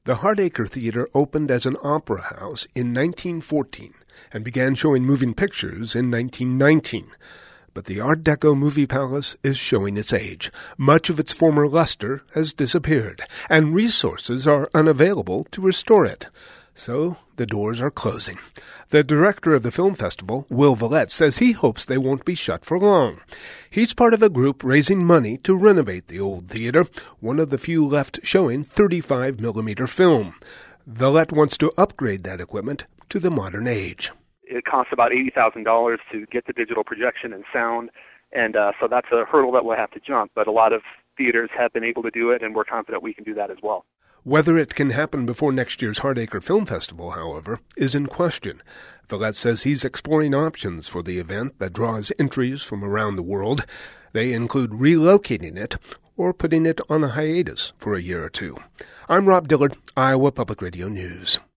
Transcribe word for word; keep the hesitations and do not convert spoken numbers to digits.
The Hardacre Theatre opened as an opera house in nineteen fourteen and began showing moving pictures in nineteen nineteen. But the Art Deco movie palace is showing its age. Much of its former luster has disappeared, and resources are unavailable to restore it. So the doors are closing. The director of the film festival, Will Vallette, says he hopes they won't be shut for long. He's part of a group raising money to renovate the old theater, one of the few left showing thirty-five millimeter film. Vallette wants to upgrade that equipment to the modern age. It costs about eighty thousand dollars to get the digital projection and sound, and uh, so that's a hurdle that we'll have to jump. But a lot of theaters have been able to do it, and we're confident we can do that as well. Whether it can happen before next year's Hardacre Film Festival, however, is in question. Vallette says he's exploring options for the event that draws entries from around the world. They include relocating it or putting it on a hiatus for a year or two. I'm Rob Dillard, Iowa Public Radio News.